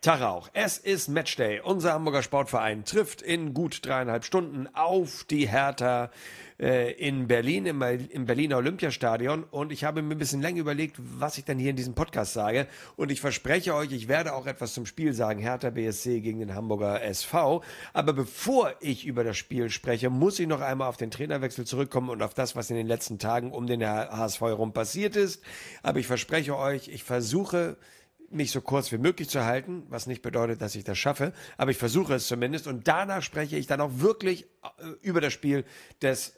Tag auch. Es ist Matchday. Unser Hamburger Sportverein trifft in gut 3,5 Stunden auf die Hertha in Berlin, im Berliner Olympiastadion. Und ich habe mir ein bisschen länger überlegt, was ich dann hier in diesem Podcast sage. Und ich verspreche euch, ich werde auch etwas zum Spiel sagen. Hertha BSC gegen den Hamburger SV. Aber bevor ich über das Spiel spreche, muss ich noch einmal auf den Trainerwechsel zurückkommen und auf das, was in den letzten Tagen um den HSV herum passiert ist. Aber ich verspreche euch, ich versuche, mich so kurz wie möglich zu halten, was nicht bedeutet, dass ich das schaffe, aber ich versuche es zumindest und danach spreche ich dann auch wirklich über das Spiel des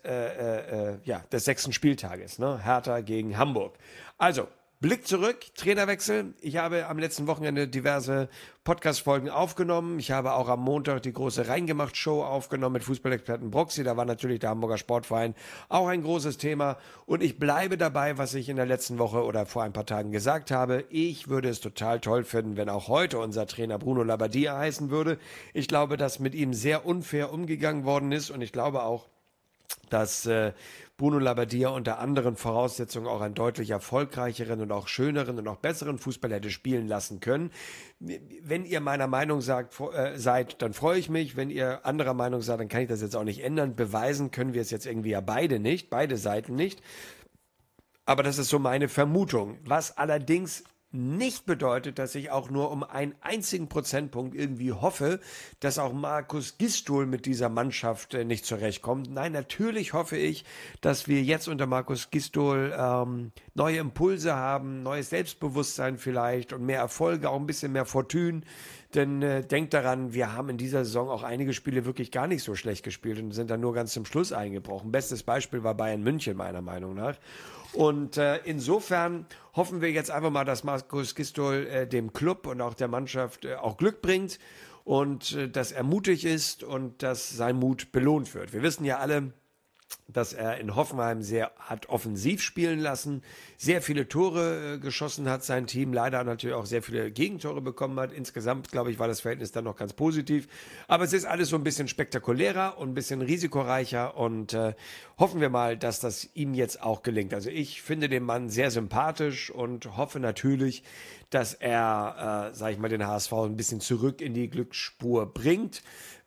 6. Spieltages, ne? Hertha gegen Hamburg. Also, Blick zurück, Trainerwechsel. Ich habe am letzten Wochenende diverse Podcast-Folgen aufgenommen. Ich habe auch am Montag die große Reingemacht-Show aufgenommen mit Fußballexperten Broxy. Da war natürlich der Hamburger Sportverein auch ein großes Thema. Und ich bleibe dabei, was ich in der letzten Woche oder vor ein paar Tagen gesagt habe. Ich würde es total toll finden, wenn auch heute unser Trainer Bruno Labbadia heißen würde. Ich glaube, dass mit ihm sehr unfair umgegangen worden ist. Und ich glaube auch, dass Bruno Labbadia unter anderen Voraussetzungen auch einen deutlich erfolgreicheren und auch schöneren und auch besseren Fußball hätte spielen lassen können. Wenn ihr meiner Meinung seid, dann freue ich mich. Wenn ihr anderer Meinung seid, dann kann ich das jetzt auch nicht ändern. Beweisen können wir es jetzt irgendwie ja beide Seiten nicht. Aber das ist so meine Vermutung. Was allerdings nicht bedeutet, dass ich auch nur um einen einzigen Prozentpunkt irgendwie hoffe, dass auch Markus Gisdol mit dieser Mannschaft nicht zurechtkommt. Nein, natürlich hoffe ich, dass wir jetzt unter Markus Gisdol neue Impulse haben, neues Selbstbewusstsein vielleicht und mehr Erfolge, auch ein bisschen mehr Fortune. Denn denkt daran, wir haben in dieser Saison auch einige Spiele wirklich gar nicht so schlecht gespielt und sind dann nur ganz zum Schluss eingebrochen. Bestes Beispiel war Bayern München, meiner Meinung nach. Und insofern hoffen wir jetzt einfach mal, dass Markus Gisdol dem Club und auch der Mannschaft auch Glück bringt und dass er mutig ist und dass sein Mut belohnt wird. Wir wissen ja alle, dass er in Hoffenheim sehr hat offensiv spielen lassen, sehr viele Tore geschossen hat, sein Team leider natürlich auch sehr viele Gegentore bekommen hat. Insgesamt, glaube ich, war das Verhältnis dann noch ganz positiv. Aber es ist alles so ein bisschen spektakulärer und ein bisschen risikoreicher und hoffen wir mal, dass das ihm jetzt auch gelingt. Also ich finde den Mann sehr sympathisch und hoffe natürlich, dass er, den HSV ein bisschen zurück in die Glücksspur bringt.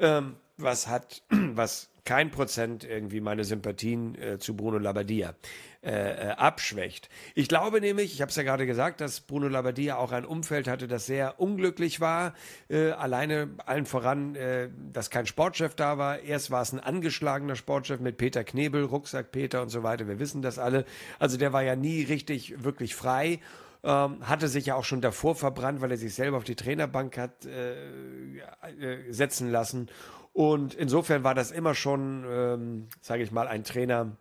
Was kein Prozent irgendwie meine Sympathien zu Bruno Labbadia abschwächt. Ich glaube nämlich, ich habe es ja gerade gesagt, dass Bruno Labbadia auch ein Umfeld hatte, das sehr unglücklich war. Alleine allen voran, dass kein Sportchef da war. Erst war es ein angeschlagener Sportchef mit Peter Knebel, Rucksack Peter und so weiter. Wir wissen das alle. Also der war ja nie richtig, wirklich frei. Hatte sich ja auch schon davor verbrannt, weil er sich selber auf die Trainerbank hat setzen lassen. Und insofern war das immer schon, ein Trainer,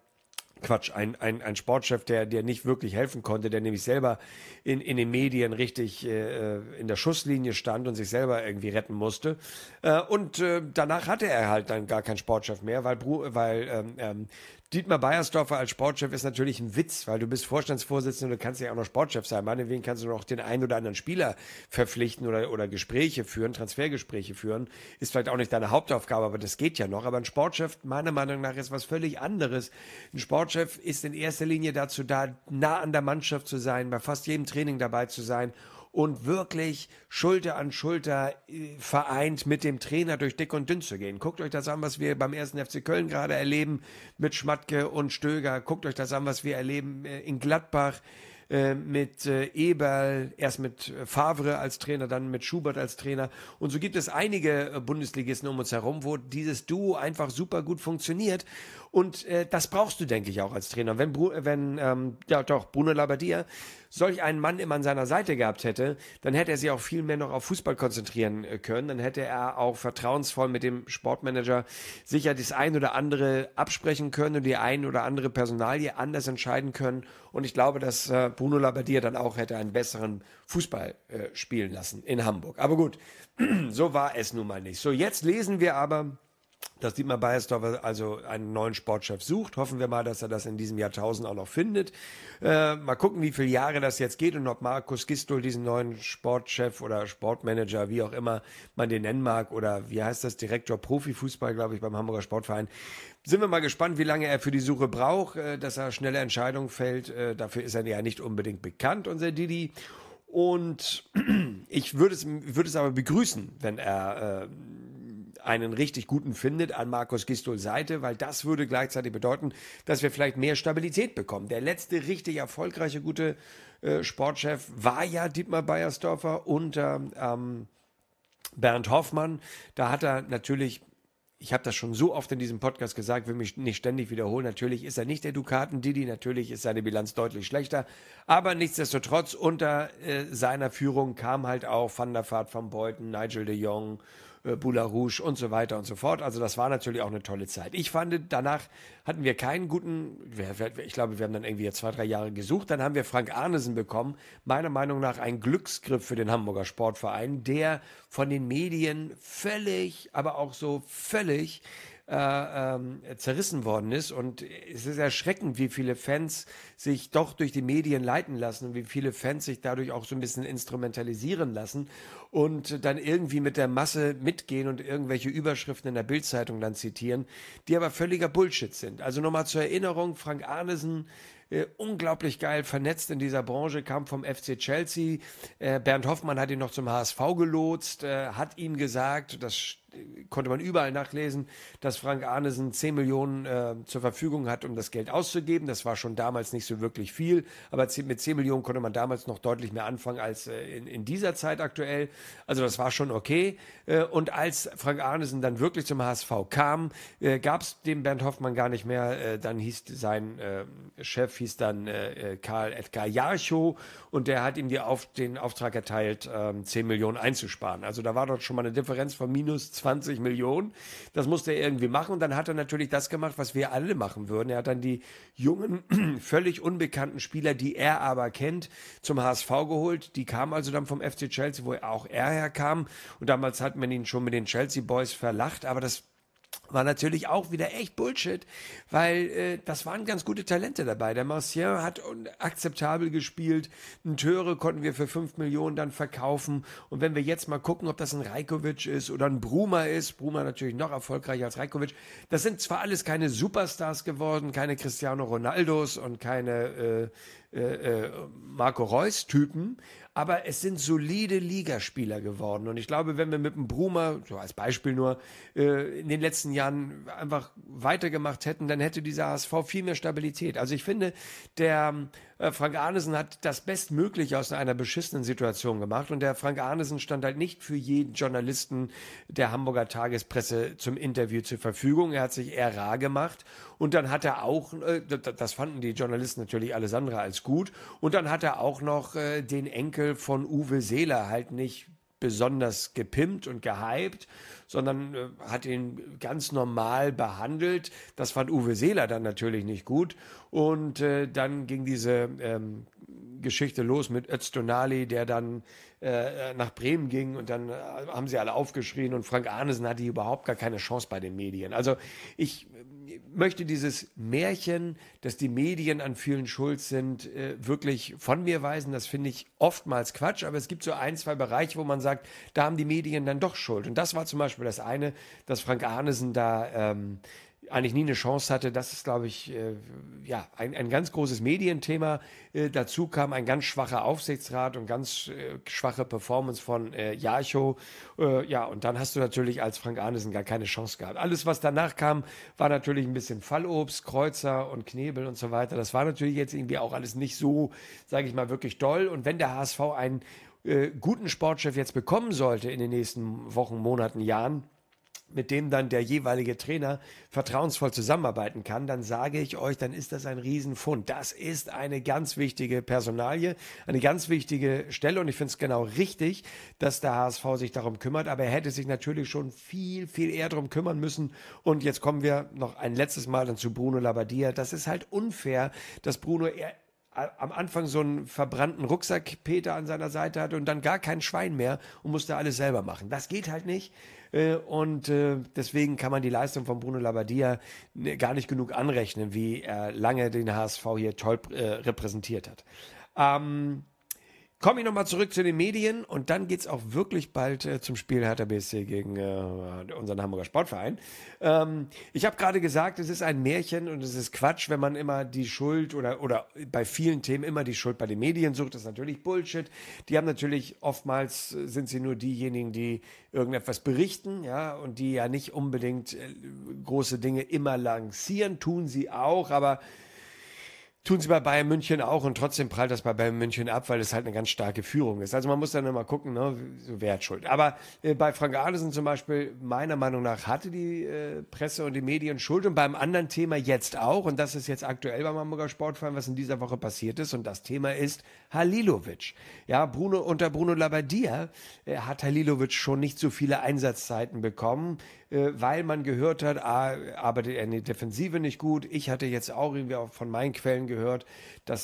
ein Sportchef, der nicht wirklich helfen konnte, der nämlich selber in den Medien richtig in der Schusslinie stand und sich selber irgendwie retten musste. Danach hatte er halt dann gar keinen Sportchef mehr, weil Dietmar Beiersdorfer als Sportchef ist natürlich ein Witz, weil du bist Vorstandsvorsitzender und du kannst ja auch noch Sportchef sein. Meinetwegen kannst du noch den einen oder anderen Spieler verpflichten oder Gespräche führen, Transfergespräche führen. Ist vielleicht auch nicht deine Hauptaufgabe, aber das geht ja noch. Aber ein Sportchef, meiner Meinung nach, ist was völlig anderes. Ein Sportchef ist in erster Linie dazu da, nah an der Mannschaft zu sein, bei fast jedem Training dabei zu sein und wirklich Schulter an Schulter vereint mit dem Trainer durch dick und dünn zu gehen. Guckt euch das an, was wir beim 1. FC Köln gerade erleben mit Schmatke und Stöger. Guckt euch das an, was wir erleben in Gladbach mit Eberl, erst mit Favre als Trainer, dann mit Schubert als Trainer. Und so gibt es einige Bundesligisten um uns herum, wo dieses Duo einfach super gut funktioniert. Und das brauchst du, denke ich, auch als Trainer. Wenn Bruno Labbadia solch einen Mann immer an seiner Seite gehabt hätte, dann hätte er sich auch viel mehr noch auf Fußball konzentrieren können. Dann hätte er auch vertrauensvoll mit dem Sportmanager sicher das ein oder andere absprechen können und die ein oder andere Personalie anders entscheiden können. Und ich glaube, dass Bruno Labbadia dann auch hätte einen besseren Fußball spielen lassen in Hamburg. Aber gut, so war es nun mal nicht. So, jetzt lesen wir aber, dass Dietmar Beiersdorfer also einen neuen Sportchef sucht. Hoffen wir mal, dass er das in diesem Jahrtausend auch noch findet. Mal gucken, wie viele Jahre das jetzt geht und ob Markus Gisdol diesen neuen Sportchef oder Sportmanager, wie auch immer man den nennen mag, oder wie heißt das, Direktor Profifußball, glaube ich, beim Hamburger Sportverein. Sind wir mal gespannt, wie lange er für die Suche braucht, dass er schnelle Entscheidungen fällt. Dafür ist er ja nicht unbedingt bekannt, unser Didi. Und ich würde es aber begrüßen, wenn er einen richtig guten findet an Markus Gistols Seite, weil das würde gleichzeitig bedeuten, dass wir vielleicht mehr Stabilität bekommen. Der letzte richtig erfolgreiche, gute Sportchef war ja Dietmar Beiersdorfer unter Bernd Hoffmann. Da hat er natürlich, ich habe das schon so oft in diesem Podcast gesagt, will mich nicht ständig wiederholen, natürlich ist er nicht der Dukaten-Didi, natürlich ist seine Bilanz deutlich schlechter, aber nichtsdestotrotz unter seiner Führung kam halt auch Van der Vaart, Van Beuten, Nigel de Jong, Boularouche und so weiter und so fort. Also das war natürlich auch eine tolle Zeit. Ich fand, danach hatten wir keinen guten, ich glaube, wir haben dann irgendwie 2, 3 Jahre gesucht, dann haben wir Frank Arnesen bekommen, meiner Meinung nach ein Glücksgriff für den Hamburger Sportverein, der von den Medien völlig, aber auch so völlig zerrissen worden ist. Und es ist erschreckend, wie viele Fans sich doch durch die Medien leiten lassen und wie viele Fans sich dadurch auch so ein bisschen instrumentalisieren lassen und dann irgendwie mit der Masse mitgehen und irgendwelche Überschriften in der Bildzeitung dann zitieren, die aber völliger Bullshit sind. Also nochmal zur Erinnerung, Frank Arnesen, unglaublich geil vernetzt in dieser Branche, kam vom FC Chelsea. Bernd Hoffmann hat ihn noch zum HSV gelotst, hat ihm gesagt, das konnte man überall nachlesen, dass Frank Arnesen 10 Millionen zur Verfügung hat, um das Geld auszugeben. Das war schon damals nicht so wirklich viel, aber mit 10 Millionen konnte man damals noch deutlich mehr anfangen als in dieser Zeit aktuell. Also das war schon okay. Und als Frank Arnesen dann wirklich zum HSV kam, gab es den Bernd Hoffmann gar nicht mehr. Dann hieß sein Chef Karl Edgar Jarchow und der hat ihm den Auftrag erteilt, 10 Millionen einzusparen. Also da war doch schon mal eine Differenz von minus 20 Millionen. Das musste er irgendwie machen. Und dann hat er natürlich das gemacht, was wir alle machen würden. Er hat dann die jungen, völlig unbekannten Spieler, die er aber kennt, zum HSV geholt. Die kamen also dann vom FC Chelsea, wo auch er herkam. Und damals hat man ihn schon mit den Chelsea Boys verlacht. Aber das war natürlich auch wieder echt Bullshit, weil das waren ganz gute Talente dabei. Der Martien hat akzeptabel gespielt, einen Töre konnten wir für 5 Millionen dann verkaufen und wenn wir jetzt mal gucken, ob das ein Rajkovic ist oder ein Bruma ist, Bruma natürlich noch erfolgreicher als Rajkovic, das sind zwar alles keine Superstars geworden, keine Cristiano Ronaldos und keine Marco Reus-Typen, aber es sind solide Ligaspieler geworden. Und ich glaube, wenn wir mit dem Bruma, so als Beispiel nur, in den letzten Jahren einfach weitergemacht hätten, dann hätte dieser HSV viel mehr Stabilität. Also ich finde, der Frank Arnesen hat das Bestmögliche aus einer beschissenen Situation gemacht. Und der Frank Arnesen stand halt nicht für jeden Journalisten der Hamburger Tagespresse zum Interview zur Verfügung. Er hat sich eher rar gemacht. Und dann hat er auch, das fanden die Journalisten natürlich alles andere als gut. Und dann hat er auch noch den Enkel von Uwe Seeler halt nicht besonders gepimpt und gehypt, sondern hat ihn ganz normal behandelt. Das fand Uwe Seeler dann natürlich nicht gut. Und dann ging diese Geschichte los mit Öztunali, der dann nach Bremen ging und dann haben sie alle aufgeschrien und Frank Arnesen hatte überhaupt gar keine Chance bei den Medien. Also ich möchte dieses Märchen, dass die Medien an vielen schuld sind, wirklich von mir weisen. Das finde ich oftmals Quatsch, aber es gibt so 1, 2 Bereiche, wo man sagt, da haben die Medien dann doch Schuld. Und das war zum Beispiel das eine, dass Frank Arnesen da eigentlich nie eine Chance hatte. Das ist, glaube ich, ein ganz großes Medienthema. Dazu kam ein ganz schwacher Aufsichtsrat und ganz schwache Performance von Jarchow. Und dann hast du natürlich als Frank Arnesen gar keine Chance gehabt. Alles, was danach kam, war natürlich ein bisschen Fallobst, Kreuzer und Knebel und so weiter. Das war natürlich jetzt irgendwie auch alles nicht so, sage ich mal, wirklich doll. Und wenn der HSV einen guten Sportchef jetzt bekommen sollte in den nächsten Wochen, Monaten, Jahren, mit dem dann der jeweilige Trainer vertrauensvoll zusammenarbeiten kann, dann sage ich euch, dann ist das ein Riesenfund. Das ist eine ganz wichtige Personalie, eine ganz wichtige Stelle und ich finde es genau richtig, dass der HSV sich darum kümmert, aber er hätte sich natürlich schon viel, viel eher darum kümmern müssen und jetzt kommen wir noch ein letztes Mal dann zu Bruno Labbadia. Das ist halt unfair, dass Bruno am Anfang so einen verbrannten Rucksack-Peter an seiner Seite hatte und dann gar kein Schwein mehr und musste alles selber machen. Das geht halt nicht. Und deswegen kann man die Leistung von Bruno Labbadia gar nicht genug anrechnen, wie er lange den HSV hier toll repräsentiert hat. Komme ich nochmal zurück zu den Medien und dann geht es auch wirklich bald zum Spiel Hertha BSC gegen unseren Hamburger Sportverein. Ich habe gerade gesagt, es ist ein Märchen und es ist Quatsch, wenn man immer die Schuld oder bei vielen Themen immer die Schuld bei den Medien sucht. Das ist natürlich Bullshit. Die haben natürlich oftmals, sind sie nur diejenigen, die irgendetwas berichten, ja, und die ja nicht unbedingt große Dinge immer lancieren, tun sie auch, aber tun sie bei Bayern München auch und trotzdem prallt das bei Bayern München ab, weil es halt eine ganz starke Führung ist. Also man muss dann immer gucken, ne, so wer hat Schuld. Aber bei Frank Arnesen zum Beispiel, meiner Meinung nach, hatte die Presse und die Medien Schuld und beim anderen Thema jetzt auch. Und das ist jetzt aktuell beim Hamburger Sportverein, was in dieser Woche passiert ist. Und das Thema ist Halilovic. Ja, unter Bruno Labbadia hat Halilovic schon nicht so viele Einsatzzeiten bekommen, weil man gehört hat, arbeitet er in der Defensive nicht gut. Ich hatte jetzt auch irgendwie auch von meinen Quellen gehört, dass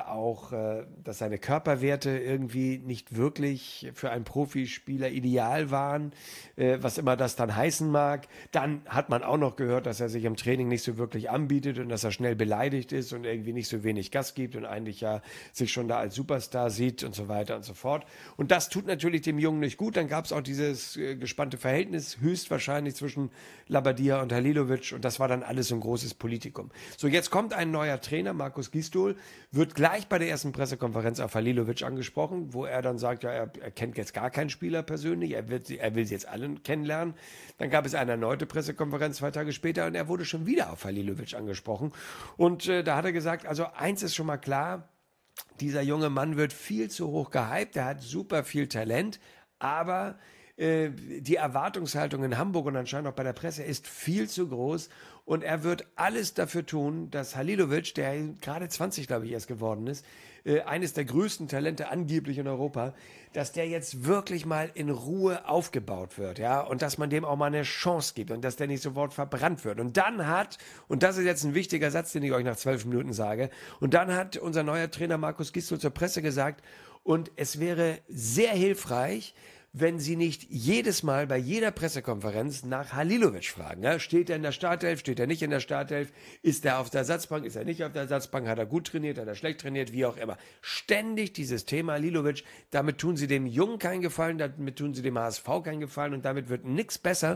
dass seine Körperwerte irgendwie nicht wirklich für einen Profispieler ideal waren, was immer das dann heißen mag. Dann hat man auch noch gehört, dass er sich im Training nicht so wirklich anbietet und dass er schnell beleidigt ist und irgendwie nicht so wenig Gas gibt und eigentlich ja sich schon da als Superstar sieht und so weiter und so fort. Und das tut natürlich dem Jungen nicht gut. Dann gab es auch dieses gespannte Verhältnis, höchstwahrscheinlich zwischen Labbadia und Halilovic und das war dann alles so ein großes Politikum. So, jetzt kommt ein neuer Trainer, Markus Gisdol, wird gleich bei der ersten Pressekonferenz auf Halilovic angesprochen, wo er dann sagt, ja, er kennt jetzt gar keinen Spieler persönlich, er will sie jetzt alle kennenlernen. Dann gab es eine erneute Pressekonferenz 2 Tage später und er wurde schon wieder auf Halilovic angesprochen. Und da hat er gesagt, also eins ist schon mal klar, dieser junge Mann wird viel zu hoch gehypt, er hat super viel Talent, aber die Erwartungshaltung in Hamburg und anscheinend auch bei der Presse ist viel zu groß und er wird alles dafür tun, dass Halilovic, der gerade 20, glaube ich, erst geworden ist, eines der größten Talente angeblich in Europa, dass der jetzt wirklich mal in Ruhe aufgebaut wird, ja, und dass man dem auch mal eine Chance gibt und dass der nicht sofort verbrannt wird. Und dann und das ist jetzt ein wichtiger Satz, den ich euch nach 12 Minuten sage, und dann hat unser neuer Trainer Markus Gisdol zur Presse gesagt, und es wäre sehr hilfreich, wenn sie nicht jedes Mal bei jeder Pressekonferenz nach Halilovic fragen. Ja? Steht er in der Startelf, steht er nicht in der Startelf, ist er auf der Ersatzbank, ist er nicht auf der Ersatzbank, hat er gut trainiert, hat er schlecht trainiert, wie auch immer. Ständig dieses Thema Halilovic, damit tun sie dem Jungen keinen Gefallen, damit tun sie dem HSV keinen Gefallen und damit wird nichts besser.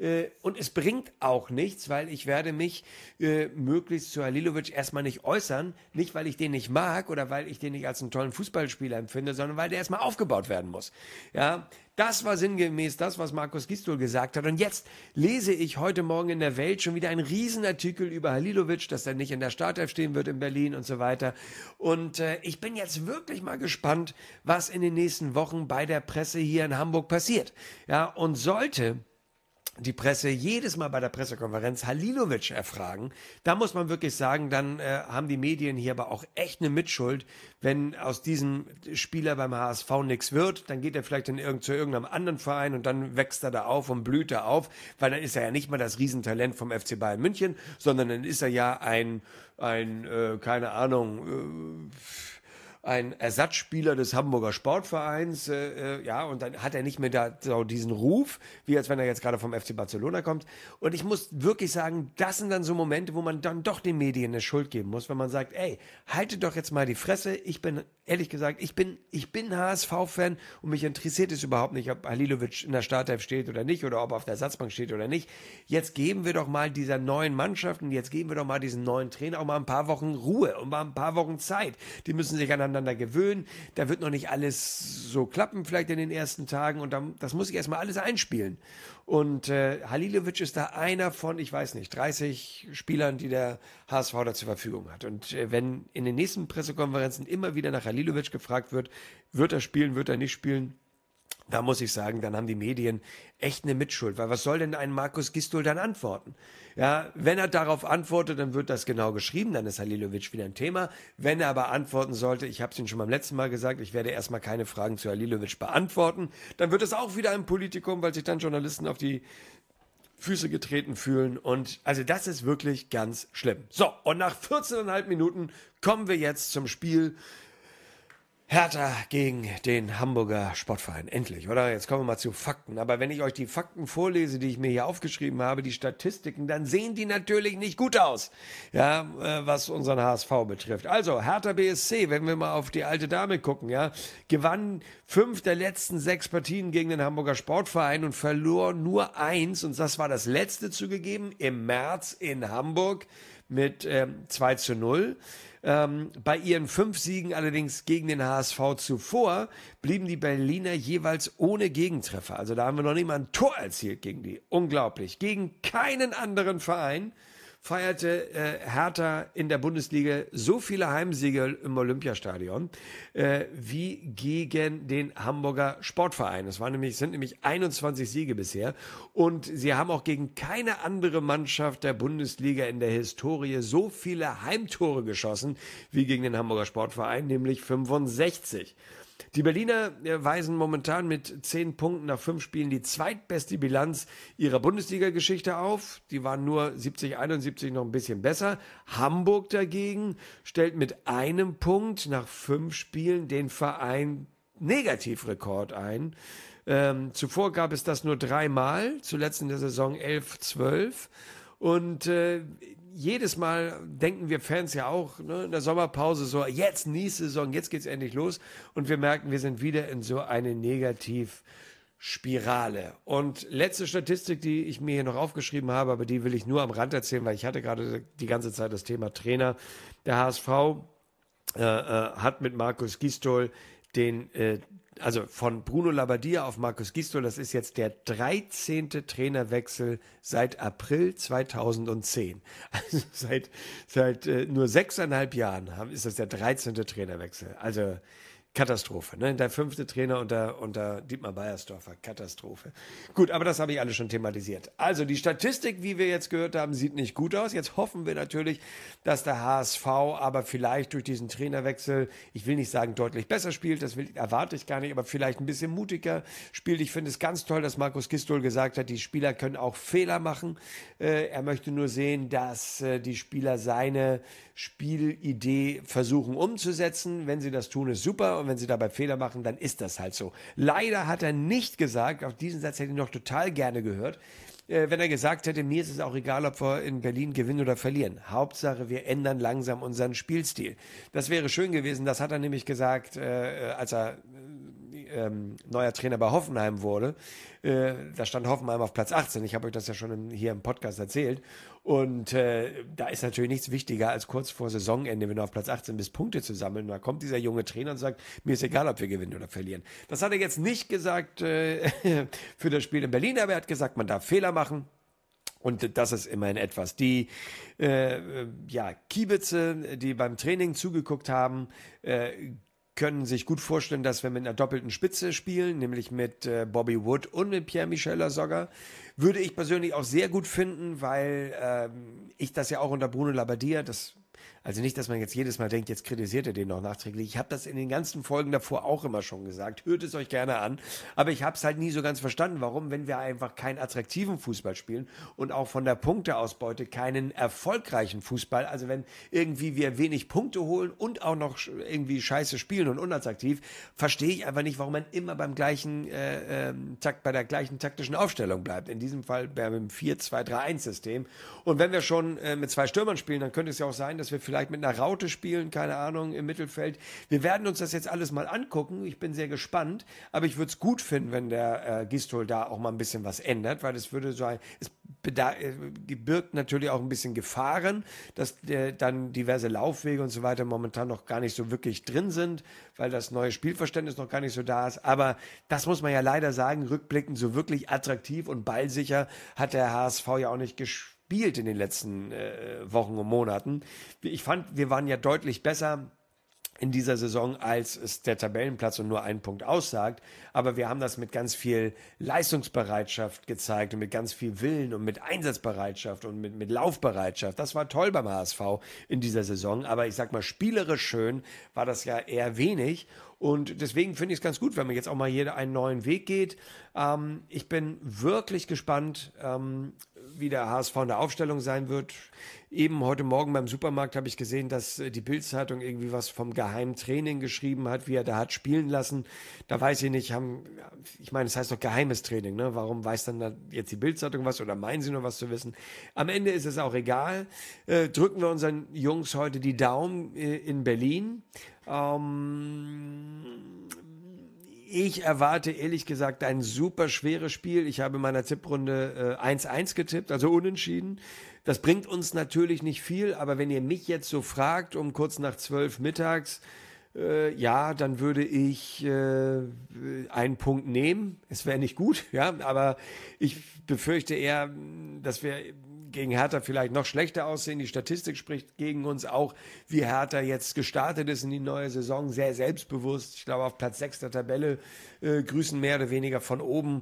Und es bringt auch nichts, weil ich werde mich möglichst zu Halilovic erstmal nicht äußern, nicht weil ich den nicht mag oder weil ich den nicht als einen tollen Fußballspieler empfinde, sondern weil der erstmal aufgebaut werden muss. Ja, das war sinngemäß das, was Markus Gisdol gesagt hat. Und jetzt lese ich heute Morgen in der Welt schon wieder einen Riesenartikel über Halilovic, dass er nicht in der Startelf stehen wird in Berlin und so weiter. Und ich bin jetzt wirklich mal gespannt, was in den nächsten Wochen bei der Presse hier in Hamburg passiert. Ja, und sollte die Presse jedes Mal bei der Pressekonferenz Halilovic erfragen, da muss man wirklich sagen, dann haben die Medien hier aber auch echt eine Mitschuld, wenn aus diesem Spieler beim HSV nichts wird, dann geht er vielleicht zu irgendeinem anderen Verein und dann wächst er da auf und blüht er auf, weil dann ist er ja nicht mal das Riesentalent vom FC Bayern München, sondern dann ist er ja keine Ahnung, ein Ersatzspieler des Hamburger Sportvereins, ja, und dann hat er nicht mehr da so diesen Ruf, wie als wenn er jetzt gerade vom FC Barcelona kommt. Und ich muss wirklich sagen, das sind dann so Momente, wo man dann doch den Medien eine Schuld geben muss, wenn man sagt, ey, haltet doch jetzt mal die Fresse. Ich bin, ehrlich gesagt, ich bin HSV-Fan und mich interessiert es überhaupt nicht, ob Halilovic in der Startelf steht oder nicht oder ob er auf der Ersatzbank steht oder nicht. Jetzt geben wir doch mal dieser neuen Mannschaft und jetzt geben wir doch mal diesen neuen Trainer auch mal ein paar Wochen Ruhe und mal ein paar Wochen Zeit. Die müssen sich aneinander gewöhnen. Da wird noch nicht alles so klappen, vielleicht in den ersten Tagen. Und das muss ich erstmal alles einspielen. Und Halilovic ist da einer von, ich weiß nicht, 30 Spielern, die der HSV da zur Verfügung hat. Und wenn in den nächsten Pressekonferenzen immer wieder nach Halilovic gefragt wird er spielen, wird er nicht spielen, da muss ich sagen, dann haben die Medien echt eine Mitschuld, weil was soll denn ein Markus Gisdol dann antworten? Ja, wenn er darauf antwortet, dann wird das genau geschrieben, dann ist Halilovic wieder ein Thema. Wenn er aber antworten sollte, ich habe es Ihnen schon beim letzten Mal gesagt, ich werde erstmal keine Fragen zu Halilovic beantworten, dann wird es auch wieder ein Politikum, weil sich dann Journalisten auf die Füße getreten fühlen und also das ist wirklich ganz schlimm. So, und nach 14,5 Minuten kommen wir jetzt zum Spiel Hertha gegen den Hamburger Sportverein. Endlich, oder? Jetzt kommen wir mal zu Fakten. Aber wenn ich euch die Fakten vorlese, die ich mir hier aufgeschrieben habe, die Statistiken, dann sehen die natürlich nicht gut aus. Ja, was unseren HSV betrifft. Also, Hertha BSC, wenn wir mal auf die alte Dame gucken, ja, gewann 5 der letzten 6 Partien gegen den Hamburger Sportverein und verlor nur 1. Und das war das letzte zugegeben im März in Hamburg mit 2:0. Bei ihren 5 Siegen allerdings gegen den HSV zuvor blieben die Berliner jeweils ohne Gegentreffer. Also da haben wir noch nicht mal ein Tor erzielt gegen die. Unglaublich. Gegen keinen anderen Verein feierte Hertha in der Bundesliga so viele Heimsiege im Olympiastadion wie gegen den Hamburger Sportverein. Es sind nämlich 21 Siege bisher. Und sie haben auch gegen keine andere Mannschaft der Bundesliga in der Historie so viele Heimtore geschossen wie gegen den Hamburger Sportverein, nämlich 65. Die Berliner weisen momentan mit 10 Punkten nach 5 Spielen die zweitbeste Bilanz ihrer Bundesliga-Geschichte auf. Die waren nur 70, 71 noch ein bisschen besser. Hamburg dagegen stellt mit 1 Punkt nach 5 Spielen den Verein Negativrekord ein. Zuvor gab es das nur 3 Mal, zuletzt in der Saison 11, 12. Und jedes Mal denken wir Fans ja auch, ne, in der Sommerpause so, jetzt nächste Saison, jetzt geht's endlich los. Und wir merken, wir sind wieder in so eine Negativspirale. Und letzte Statistik, die ich mir hier noch aufgeschrieben habe, aber die will ich nur am Rand erzählen, weil ich hatte gerade die ganze Zeit das Thema Trainer. Der HSV hat mit Markus Gisdol also von Bruno Labbadia auf Markus Gisdol, das ist jetzt der 13. Trainerwechsel seit April 2010. Also seit nur 6,5 Jahren ist das der 13. Trainerwechsel. Also Katastrophe, ne? Der 5. Trainer unter Dietmar Beiersdorfer. Katastrophe. Gut, aber das habe ich alles schon thematisiert. Also die Statistik, wie wir jetzt gehört haben, sieht nicht gut aus. Jetzt hoffen wir natürlich, dass der HSV aber vielleicht durch diesen Trainerwechsel, ich will nicht sagen deutlich besser spielt, erwarte ich gar nicht, aber vielleicht ein bisschen mutiger spielt. Ich finde es ganz toll, dass Markus Gisdol gesagt hat, die Spieler können auch Fehler machen. Er möchte nur sehen, dass die Spieler seine Spielidee versuchen umzusetzen. Wenn sie das tun, ist super. Und wenn sie dabei Fehler machen, dann ist das halt so. Leider hat er nicht gesagt, auf diesen Satz hätte ich noch total gerne gehört, wenn er gesagt hätte, mir ist es auch egal, ob wir in Berlin gewinnen oder verlieren. Hauptsache, wir ändern langsam unseren Spielstil. Das wäre schön gewesen. Das hat er nämlich gesagt, als er neuer Trainer bei Hoffenheim wurde. Da stand Hoffenheim auf Platz 18. Ich habe euch das ja schon hier im Podcast erzählt. Und da ist natürlich nichts wichtiger, als kurz vor Saisonende, wenn du auf Platz 18 bist, Punkte zu sammeln. Und da kommt dieser junge Trainer und sagt, mir ist egal, ob wir gewinnen oder verlieren. Das hat er jetzt nicht gesagt für das Spiel in Berlin, aber er hat gesagt, man darf Fehler machen. Und das ist immerhin etwas. Die Kiebitze, die beim Training zugeguckt haben, können sich gut vorstellen, dass wir mit einer doppelten Spitze spielen, nämlich mit Bobby Wood und mit Pierre-Michel Lasogga. Würde ich persönlich auch sehr gut finden, weil ich das ja auch unter Bruno Labbadia, also nicht, dass man jetzt jedes Mal denkt, jetzt kritisiert er den noch nachträglich. Ich habe das in den ganzen Folgen davor auch immer schon gesagt. Hört es euch gerne an. Aber ich habe es halt nie so ganz verstanden, warum, wenn wir einfach keinen attraktiven Fußball spielen und auch von der Punkteausbeute keinen erfolgreichen Fußball, also wenn irgendwie wir wenig Punkte holen und auch noch irgendwie scheiße spielen und unattraktiv, verstehe ich einfach nicht, warum man immer beim gleichen bei der gleichen taktischen Aufstellung bleibt. In diesem Fall bei einem 4-2-3-1-System. Und wenn wir schon mit 2 Stürmern spielen, dann könnte es ja auch sein, dass wir vielleicht mit einer Raute spielen, keine Ahnung, im Mittelfeld. Wir werden uns das jetzt alles mal angucken. Ich bin sehr gespannt, aber ich würde es gut finden, wenn der Gisdol da auch mal ein bisschen was ändert, weil es würde so birgt natürlich auch ein bisschen Gefahren, dass dann diverse Laufwege und so weiter momentan noch gar nicht so wirklich drin sind, weil das neue Spielverständnis noch gar nicht so da ist. Aber das muss man ja leider sagen, rückblickend so wirklich attraktiv und ballsicher hat der HSV ja auch nicht gespielt in den letzten Wochen und Monaten. Ich fand, wir waren ja deutlich besser in dieser Saison, als es der Tabellenplatz und nur 1 Punkt aussagt. Aber wir haben das mit ganz viel Leistungsbereitschaft gezeigt und mit ganz viel Willen und mit Einsatzbereitschaft und mit Laufbereitschaft. Das war toll beim HSV in dieser Saison. Aber ich sag mal, spielerisch schön war das ja eher wenig. Und deswegen finde ich es ganz gut, wenn man jetzt auch mal jeder einen neuen Weg geht. Ich bin wirklich gespannt, wie der HSV in der Aufstellung sein wird. Eben heute Morgen beim Supermarkt habe ich gesehen, dass die Bild-Zeitung irgendwie was vom geheimen Training geschrieben hat, wie er da hat spielen lassen. Da weiß ich nicht, ich meine, es heißt doch geheimes Training, ne? Warum weiß dann da jetzt die Bild-Zeitung was oder meinen sie nur was zu wissen? Am Ende ist es auch egal. Drücken wir unseren Jungs heute die Daumen in Berlin. Ich erwarte ehrlich gesagt ein super schweres Spiel. Ich habe in meiner Tipprunde 1-1 getippt, also unentschieden. Das bringt uns natürlich nicht viel, aber wenn ihr mich jetzt so fragt, um kurz nach 12 mittags, ja, dann würde ich einen Punkt nehmen. Es wäre nicht gut, ja, aber ich befürchte eher, dass wir gegen Hertha vielleicht noch schlechter aussehen. Die Statistik spricht gegen uns auch, wie Hertha jetzt gestartet ist in die neue Saison. Sehr selbstbewusst. Ich glaube, auf Platz 6 der Tabelle grüßen mehr oder weniger von oben.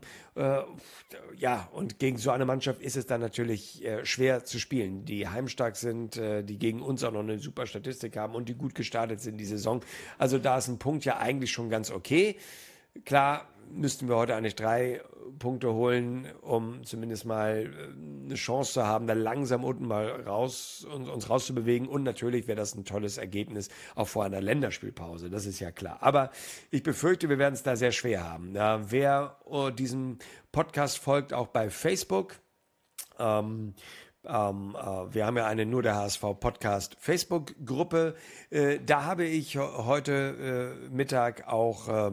Ja, und gegen so eine Mannschaft ist es dann natürlich schwer zu spielen, die heimstark sind, die gegen uns auch noch eine super Statistik haben und die gut gestartet sind die Saison. Also da ist ein Punkt ja eigentlich schon ganz okay. Klar, müssten wir heute eigentlich 3 Punkte holen, um zumindest mal eine Chance zu haben, da langsam unten mal uns rauszubewegen. Und natürlich wäre das ein tolles Ergebnis auch vor einer Länderspielpause, das ist ja klar. Aber ich befürchte, wir werden es da sehr schwer haben. Ja, wer diesem Podcast folgt, auch bei Facebook, wir haben ja eine Nur der HSV Podcast Facebook-Gruppe. Da habe ich heute Mittag auch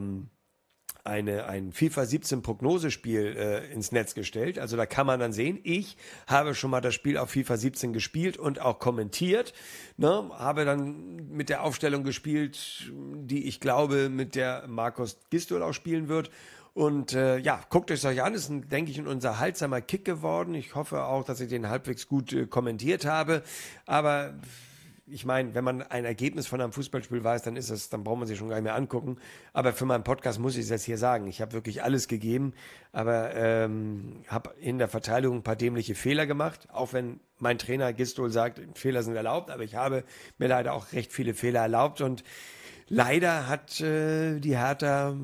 ein FIFA 17 Prognosespiel ins Netz gestellt. Also da kann man dann sehen, ich habe schon mal das Spiel auf FIFA 17 gespielt und auch kommentiert. Ne? Habe dann mit der Aufstellung gespielt, die ich glaube, mit der Markus Gistol auch spielen wird. Und ja, guckt es euch an, ist, denke ich, ein unterhaltsamer Kick geworden. Ich hoffe auch, dass ich den halbwegs gut kommentiert habe. Aber ich meine, wenn man ein Ergebnis von einem Fußballspiel weiß, dann braucht man sich schon gar nicht mehr angucken. Aber für meinen Podcast muss ich es jetzt hier sagen. Ich habe wirklich alles gegeben, aber habe in der Verteidigung ein paar dämliche Fehler gemacht. Auch wenn mein Trainer Gistol sagt, Fehler sind erlaubt, aber ich habe mir leider auch recht viele Fehler erlaubt und leider hat die Hertha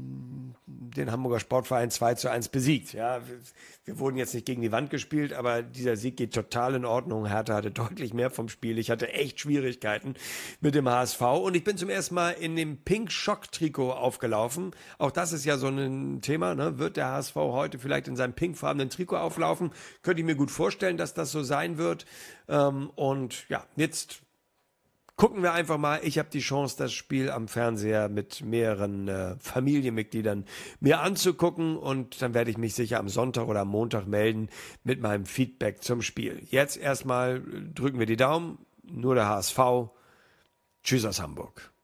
den Hamburger Sportverein 2-1 besiegt. Ja, wir wurden jetzt nicht gegen die Wand gespielt, aber dieser Sieg geht total in Ordnung. Hertha hatte deutlich mehr vom Spiel. Ich hatte echt Schwierigkeiten mit dem HSV und ich bin zum ersten Mal in dem Pink-Schock-Trikot aufgelaufen. Auch das ist ja so ein Thema, ne? Wird der HSV heute vielleicht in seinem pinkfarbenen Trikot auflaufen? Könnte ich mir gut vorstellen, dass das so sein wird. Und ja, jetzt gucken wir einfach mal. Ich habe die Chance, das Spiel am Fernseher mit mehreren Familienmitgliedern mir anzugucken und dann werde ich mich sicher am Sonntag oder am Montag melden mit meinem Feedback zum Spiel. Jetzt erstmal drücken wir die Daumen. Nur der HSV. Tschüss aus Hamburg.